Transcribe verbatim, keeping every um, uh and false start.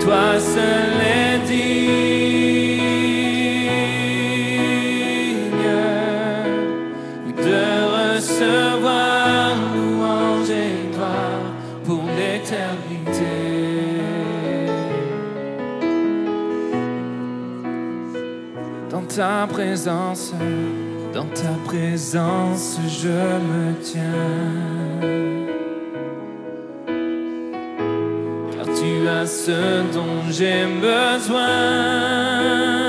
toi seul est digne de recevoir louange et gloire pour l'éternité. Dans ta présence, dans ta présence, je me tiens. Car tu as ce dont j'ai besoin.